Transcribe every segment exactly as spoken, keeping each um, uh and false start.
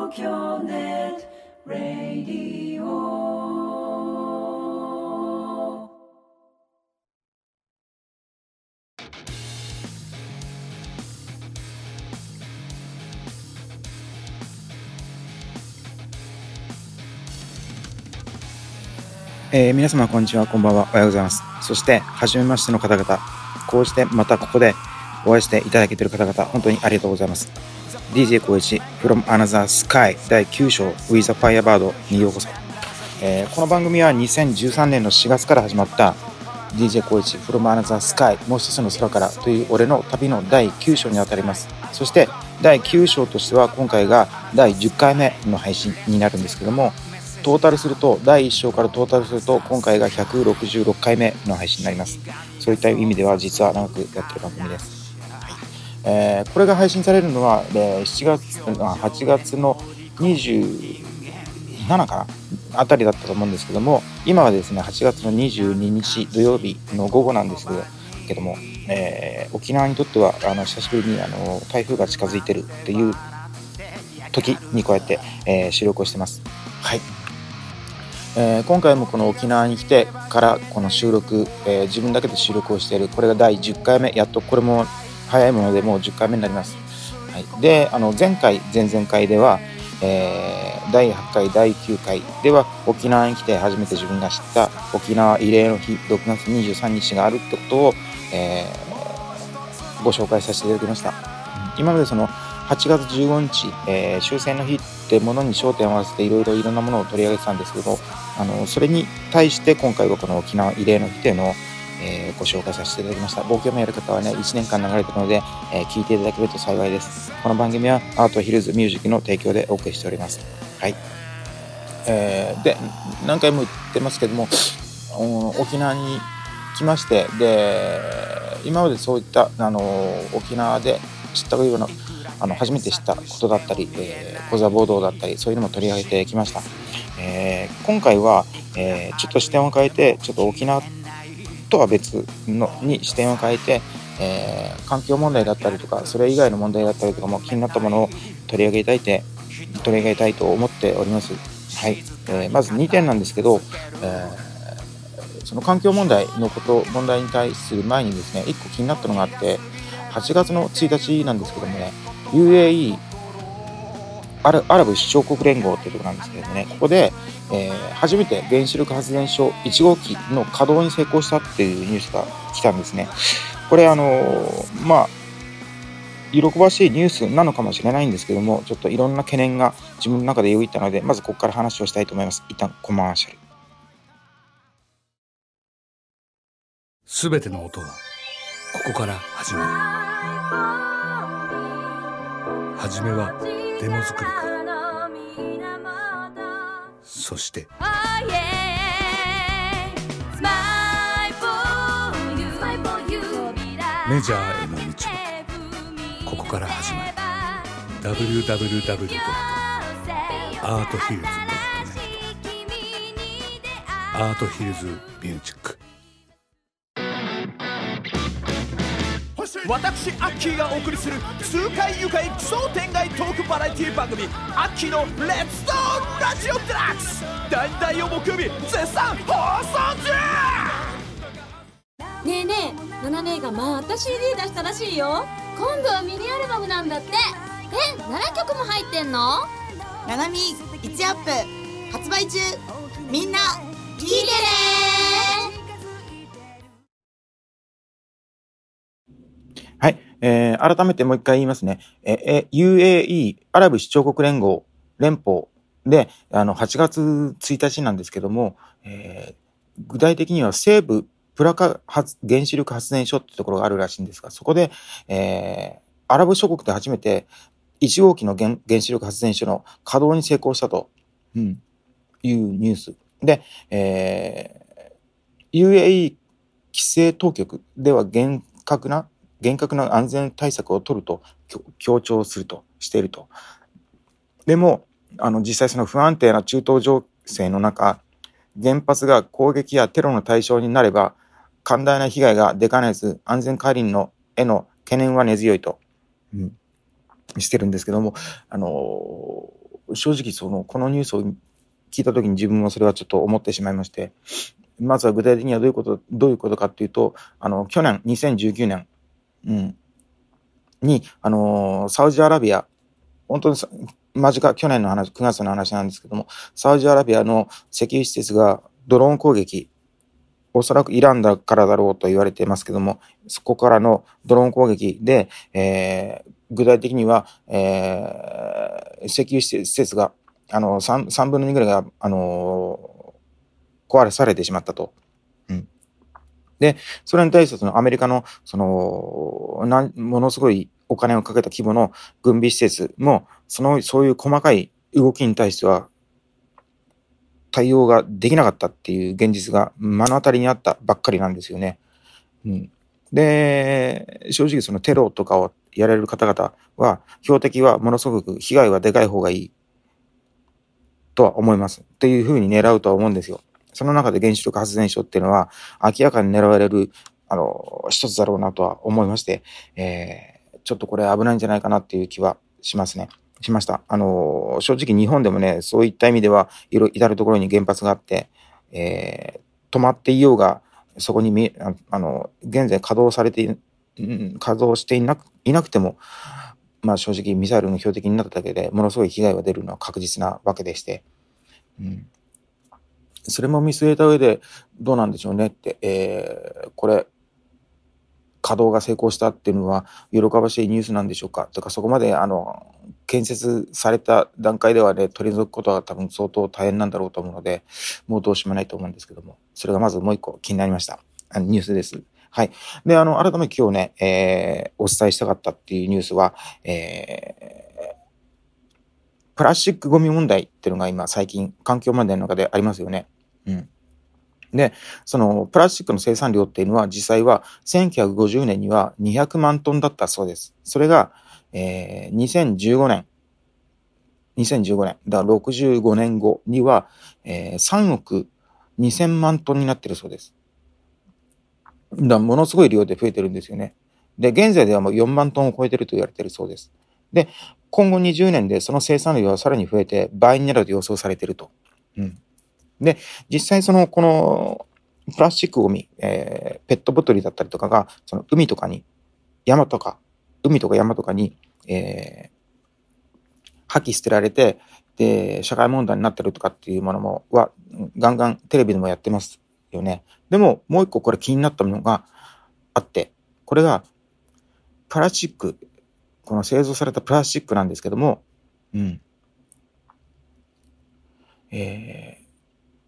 東京ネットラディオ。 えー、皆様こんにちは、こんばんは、おはようございます。そして初めましての方々、こうしてまたここでお会いしていただけている方々、本当にありがとうございます。 ディージェー コウイチ from Another Sky だいきゅう章 With a Firebird にようこそ。えー、この番組はにせんじゅうさんねんのしがつから始まった ディージェー コウイチ from Another Sky もう一つの空からという俺の旅のだいきゅう章にあたります。そしてだいきゅう章としては今回がだいじゅっかいめの配信になるんですけども、トータルするとだいいっ章からトータルすると今回がひゃくろくじゅうろっかいめの配信になります。そういった意味では実は長くやってる番組です。はい。えー、これが配信されるのはしちがつはちがつのにじゅうしちかなあたりだったと思うんですけども、今はですねはちがつのにじゅうににち土曜日の午後なんですけども、えー、沖縄にとってはあの久しぶりにあの台風が近づいてるっていう時にこうやって、えー、収録をしてます。はい。えー、今回もこの沖縄に来てからこの収録、えー、自分だけで収録をしている。これがだいじゅっかいめ、やっとこれも早いものでもうじゅっかいめになります。はい。で、あの前回前々回では、えー、だいはちかいだいきゅうかいでは沖縄に来て初めて自分が知った沖縄慰霊の日ろくがつにじゅうさんにちがあるってことを、えー、ご紹介させていただきました。今までそのはちがつじゅうごにち、えー、終戦の日ってものに焦点を合わせていろいろいろんなものを取り上げてたんですけど、あのそれに対して今回はこの沖縄慰霊の日というのを、えー、ご紹介させていただきました。冒険のやる方はねいちねんかん流れているので、えー、聞いていただけると幸いです。この番組はアートヒルズミュージックの提供でお送りしております。はい。えー、で何回も言ってますけども、沖縄に来まして、で今までそういったあの沖縄で知ったようなあの初めて知ったことだったり、えー、コザ暴動だったりそういうのも取り上げてきました。えー、今回は、えー、ちょっと視点を変えてちょっと沖縄とは別のに視点を変えて、えー、環境問題だったりとかそれ以外の問題だったりとかも気になったものを取り上げたいて取り上げたいと思っております。はい。えー、まずにてんなんですけど、えー、その環境問題のこと問題に対する前にですねいっこ気になったのがあって、はちがつのついたちなんですけどもね、 ユーエーイー アラ、アラブ首長国連合というところなんですけどもね、ここで、えー、初めて原子力発電所いちごうきの稼働に成功したっていうニュースが来たんですね。これあのー、まあ喜ばしいニュースなのかもしれないんですけども、ちょっといろんな懸念が自分の中でよぎったので、まずここから話をしたいと思います。一旦コマーシャル。 すべての音はここから始まる。はじめはデモ作りから、そしてメジャーへの道はここから始まる。 ダブリューダブリューダブリュー ドット アートヒルズ ドット ネット アートヒルズミュージック。 私アッキーがお送りする痛快愉快奇想天外トークバラエティ番組アッキーのレッツトーンラジオデラックス、大々を木曜日絶賛放送中。 ねえねえ、ナナ姉がまた シーディー 出したらしいよ。今度はミニアルバムなんだって。え、ななきょくも入ってんの？ ナナミいちアップ発売中。みんな聞いてね。 はい、えー、改めてもう一回言いますね。えー、ユーエーイー アラブ首長国連合連邦であのはちがつついたちなんですけども、えー、具体的には西部プラカ発原子力発電所ってところがあるらしいんですが、そこで、えー、アラブ諸国で初めていちごうきの 原, 原子力発電所の稼働に成功したと、うん、いうニュースで、えー、ユーエーイー 規制当局では厳格な厳格な安全対策を取ると強調するとしていると。でもあの実際その不安定な中東情勢の中、原発が攻撃やテロの対象になれば寛大な被害が出かねず安全管理のへの懸念は根強いと、うん、してるんですけども、あの正直その、このニュースを聞いたときに自分もそれはちょっと思ってしまいまして、まずは具体的にはどういうこと、どういうことかっていうと、あの、去年、にせんじゅうきゅうねん、うん、に、あのーサウジアラビア、本当にさ間近、去年の話、くがつの話なんですけども、サウジアラビアの石油施設がドローン攻撃、おそらくイランだからだろうと言われていますけども、そこからのドローン攻撃で、えー、具体的には、えー、石油施設が、あの、3、三分のにぐらいが、あのー、壊れされてしまったと。うん。で、それに対してそのアメリカの、その、なん、ものすごいお金をかけた規模の軍備施設も、その、そういう細かい動きに対しては、対応ができなかったっていう現実が目の当たりにあったばっかりなんですよね。うん、で、正直そのテロとかをやられる方々は、標的はものすごく被害はでかい方がいいとは思います。っていうふうに狙うとは思うんですよ。その中で原子力発電所っていうのは明らかに狙われる、あの、一つだろうなとは思いまして、えー、ちょっとこれ危ないんじゃないかなっていう気はしますね。しました。あの、正直日本でもね、そういった意味では、いろ、至るところに原発があって、えー、止まっていようが、そこにみ、ああの、現在稼働されてい、稼働していなく、いなくても、まあ正直ミサイルの標的になっただけでものすごい被害が出るのは確実なわけでして、うん、それも見据えた上でどうなんでしょうねって、えー、これ、稼働が成功したっていうのは喜ばしいニュースなんでしょうかとか、そこまであの建設された段階ではね、取り除くことは多分相当大変なんだろうと思うので、もうどうしようもないと思うんですけども、それがまずもう一個気になりました。あのニュースです。はい。で、あの、改めて今日ね、えー、お伝えしたかったっていうニュースは、えー、プラスチックゴミ問題っていうのが今最近環境問題の中でありますよね。うん。で、そのプラスチックの生産量っていうのは実際はせんきゅうひゃくごじゅうねんにはにひゃくまんトンだったそうです。それが、えー、にせんじゅうごねん、にせんじゅうごねん、だからろくじゅうごねんごには、えー、さんおくにせんまんトンになってるそうです。だからものすごい量で増えてるんですよね。で、現在ではもうよんまんトンを超えてると言われているそうです。で、今後にじゅうねんでその生産量はさらに増えて倍になると予想されていると。うん。で、実際その、この、プラスチックゴミ、えー、ペットボトルだったりとかが、その海とかに、山とか、海とか山とかに、えー、破棄捨てられて、で、社会問題になってるとかっていうものも、は、ガンガンテレビでもやってますよね。でも、もう一個これ気になったものがあって、これが、プラスチック、この製造されたプラスチックなんですけども、うん。えー、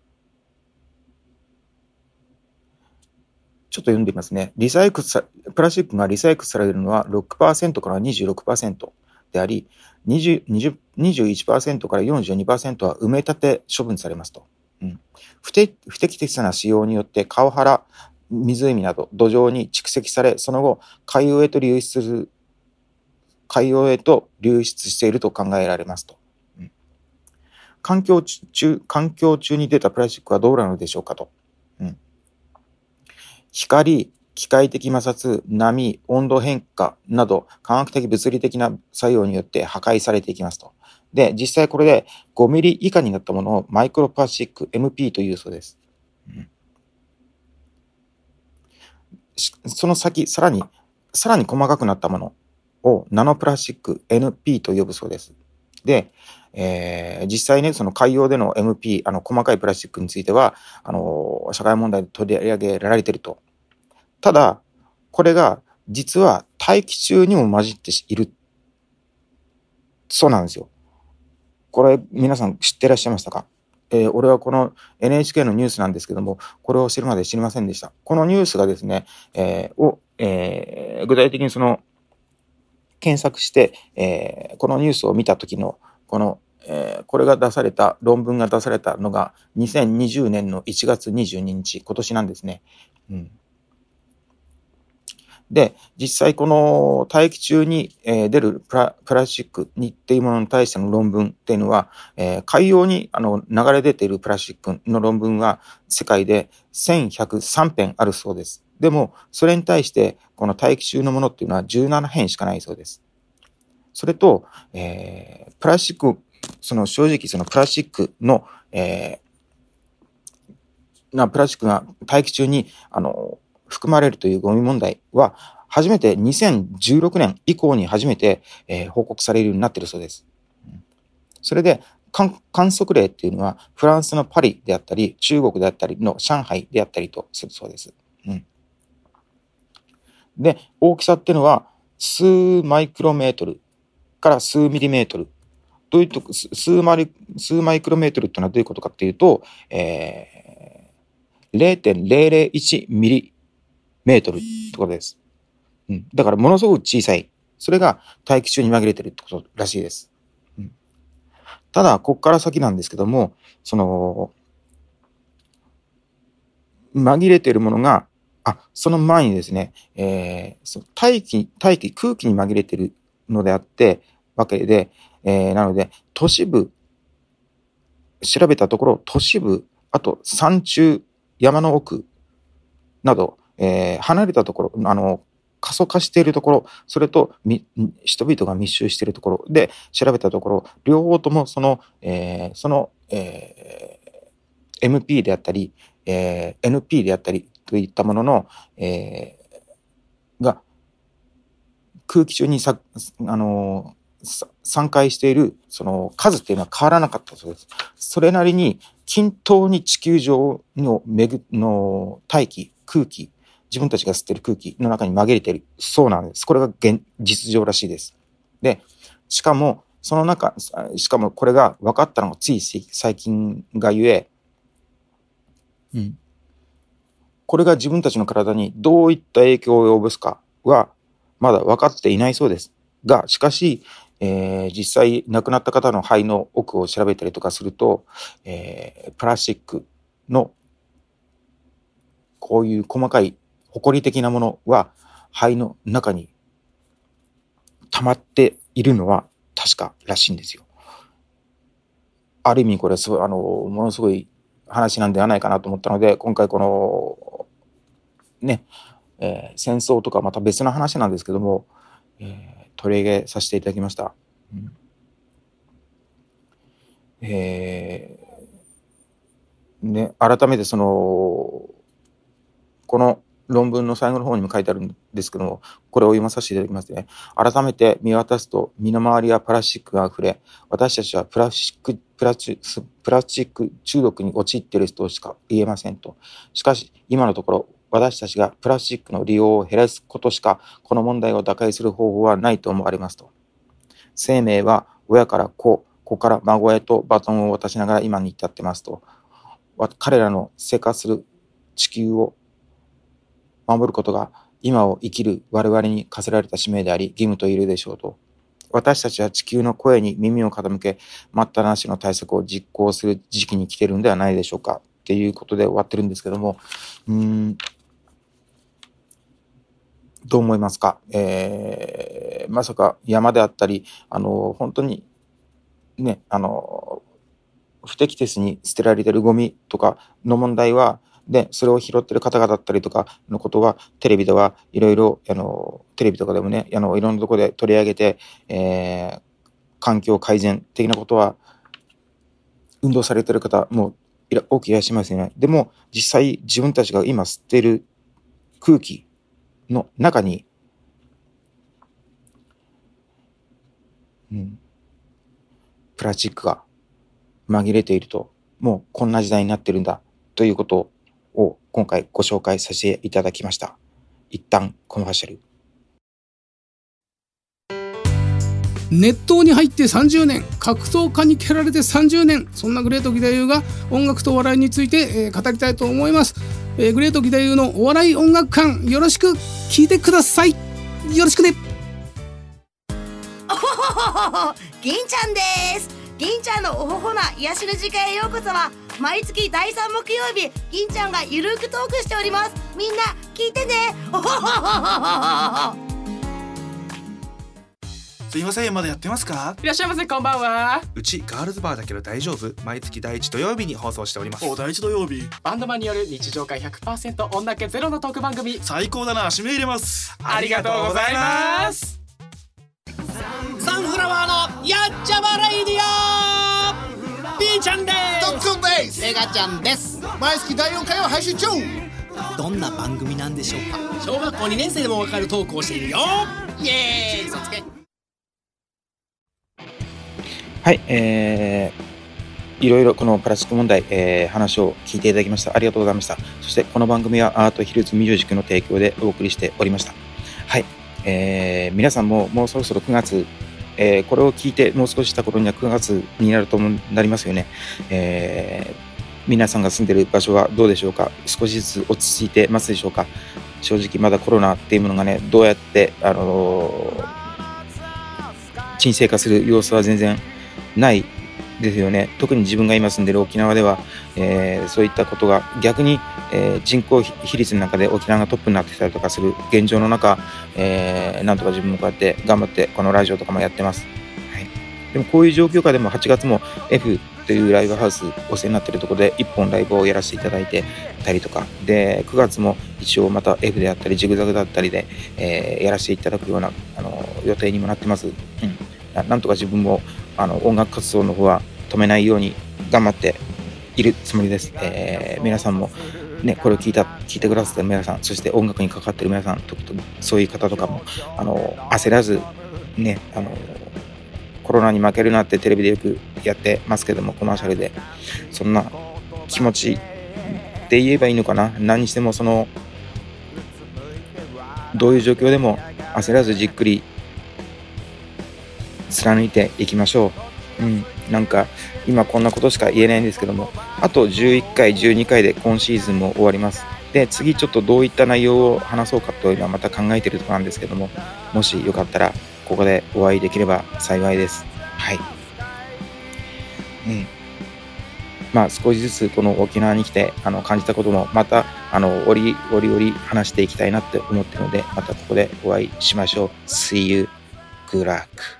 ちょっと読んでみますね。リサイクルさ、プラスチックがリサイクルされるのは ろくパーセント から にじゅうろくパーセント であり、にじゅう、にじゅう、にじゅういちパーセント から よんじゅうにパーセント は埋め立て処分されますと。うん、不適、不適切な使用によって川原、湖など土壌に蓄積され、その後海洋へと流出する、海洋へと流出していると考えられますと。うん、環境中、環境中に出たプラスチックはどうなのでしょうかと。うん、光、機械的摩擦、波、温度変化など科学的物理的な作用によって破壊されていきますと。で、実際これでごミリ以下になったものをマイクロプラスチック エムピー というそうです。うん、その先、さらに、さらに細かくなったものをナノプラスチック エヌピー と呼ぶそうです。で、えー、実際ね、その海洋での エムピー、あの細かいプラスチックについては、あの、社会問題で取り上げられていると。ただ、これが実は大気中にも混じっている。そうなんですよ。これ皆さん知ってらっしゃいましたか？えー、俺はこの エヌエイチケー のニュースなんですけども、これを知るまで知りませんでした。このニュースがですね、えー、を、えー、具体的にその検索して、えー、このニュースを見た時のこの、えー、これが出された論文が出されたのがにせんにじゅうねんのいちがつにじゅうににち、今年なんですね。うん。で、実際この大気中に出るプラ、プラスチックにっていうものに対しての論文っていうのは、えー、海洋にあの流れ出ているプラスチックの論文は世界でせんひゃくさんぺんあるそうです。でも、それに対してこの大気中のものっていうのはじゅうななへんしかないそうです。それと、えー、プラスチックその正直そのプラスチックの、えー、なプラスチックが大気中にあの含まれるというゴミ問題は初めてにせんじゅうろくねん以降に初めて、えー、報告されるようになっているそうです。それで観測例っていうのはフランスのパリであったり中国であったりの上海であったりとするそうです。うん、で大きさっていうのは数マイクロメートルから数ミリメートル。どういうと数マイ数マイクロメートルっていうのはどういうことかっていうと、えー、ゼロてんゼロゼロいちミリメートルってことです。うん、だからものすごく小さい。それが大気中に紛れてるってことらしいです。うん、ただ、ここから先なんですけども、その、紛れてるものが、あ、その前にですね、えー、その大気、大気、空気に紛れてるのであって、わけで、えー、なので、都市部、調べたところ、都市部、あと山中、山の奥など、えー、離れたところ、あの、過疎化しているところ、それと人々が密集しているところで調べたところ、両方ともその、えー、その、えー、エムピー であったり、えー、エヌピー であったりといったものの、えー、が空気中にさ、あのー、散開しているその数っていうのは変わらなかったそうです。それなりに均等に地球上のめぐの大気、空気、自分たちが吸っている空気の中に紛れているそうなんです。これが現実情らしいです。で、しかもその中、しかもこれが分かったのがつい最近がゆえ、うん、これが自分たちの体にどういった影響を及ぼすかはまだ分かっていないそうです。が、しかし、えー、実際亡くなった方の肺の奥を調べたりとかすると、えー、プラスチックのこういう細かい埃的なものは肺の中に溜まっているのは確からしいんですよ。ある意味これすごいあのものすごい話なんではないかなと思ったので、今回このね、えー、戦争とかまた別の話なんですけども、えー、取り上げさせていただきました。うんえーね、改めてそのこの論文の最後の方にも書いてあるんですけども、これを読まさせていただきますね。改めて見渡すと身の回りはプラスチックがあふれ、私たちはプラスチック、プラスチック、プラスチック中毒に陥っているとしか言えませんと。しかし今のところ私たちがプラスチックの利用を減らすことしかこの問題を打開する方法はないと思われますと。生命は親から子、子から孫へとバトンを渡しながら今に至ってますと。彼らの生活する地球を守ることが今を生きる我々に課せられた使命であり義務と言えるでしょうと。私たちは地球の声に耳を傾け、待ったなしの対策を実行する時期に来ているんではないでしょうかっていうことで終わってるんですけども、うーんどう思いますか。えー、まさか山であったり、あの本当にね、あの不適切に捨てられているゴミとかの問題はで、それを拾ってる方々だったりとかのことは、テレビではいろいろ、あの、テレビとかでもね、あの、いろんなところで取り上げて、えー、環境改善的なことは、運動されてる方も多くいらっしゃいますよね。でも、実際自分たちが今吸っている空気の中に、うん、プラスチックが紛れていると、もうこんな時代になってるんだ、ということを、を今回ご紹介させていただきました。一旦コマーシャル。 熱湯に入ってさんじゅうねん、格闘家に蹴られてさんじゅうねん、そんなグレート義太夫が音楽とお笑いについて、えー、語りたいと思います。えー、グレート義太夫のお笑い音楽館、よろしく聞いてください。よろしくね。 おほほほほ、銀ちゃんです。銀ちゃんのおほほな癒しの時間へようこそは。毎月だいさん木曜日、銀ちゃんがゆるくトークしております。みんな聞いてね。おほほほほほ。 すいません、まだやってますか？ いらっしゃいませ、こんばんは。 うちガールズバーだけど大丈夫？毎月第一土曜日に放送しております。 お、第一土曜日。バンドマンによる日常会 ひゃくパーセント 女気ゼロのトーク番組。 最高だな、指名入れます。 ありがとうございます。 サンフラワーのやっちゃまレイディオ。 メガちゃんです。 毎月だいよんかいを配信中。 どんな番組なんでしょうか。小学校にねん生でもわかるトークをしているよ。イエーイ、そつけ。 はい、えー、いろいろこのプラスチック問題、えー、話を聞いていただきました。ありがとうございました。そしてこの番組はアートヒルズミュージックの提供でお送りしておりました。はい、えー、皆さんももうそろそろくがつ、えー、これを聞いてもう少しした頃にはくがつになるとなりますよね。えー皆さんが住んでいる場所はどうでしょうか。少しずつ落ち着いてますでしょうか。正直まだコロナっていうものがね、どうやって、あのー、沈静化する様子は全然ないですよね。特に自分が今住んでいる沖縄では、えー、そういったことが逆に、えー、人口比率の中で沖縄がトップになってきたりとかする現状の中、えー、なんとか自分もこうやって頑張ってこのラジオとかもやってます。はい、でもこういう状況下でもはちがつも Fというライブハウスお世話になっているところでいっぽんライブをやらせていただいてたりとかで、くがつも一応また F であったりジグザグだったりで、えー、やらせていただくようなあの予定にもなってます。うん、な, なんとか自分もあの音楽活動の方は止めないように頑張っているつもりです。えー、皆さんもね、これを聞いた聞いてくださった皆さん、そして音楽に関わっている皆さん、とそういう方とかもあの焦らずね、あのコロナに負けるなってテレビでよくやってますけども、コマーシャルでそんな気持ちで言えばいいのかな。何にしてもそのどういう状況でも焦らずじっくり貫いていきましょう。うん、なんか今こんなことしか言えないんですけども、あとじゅういっかいじゅうにかいで今シーズンも終わります。で次ちょっとどういった内容を話そうかというのはまた考えているところなんですけども、もしよかったらここでお会いできれば幸いです。はい。うん。まあ少しずつこの沖縄に来てあの感じたこともまたあの折々折々話していきたいなって思っているので、またここでお会いしましょう。See you. Good luck.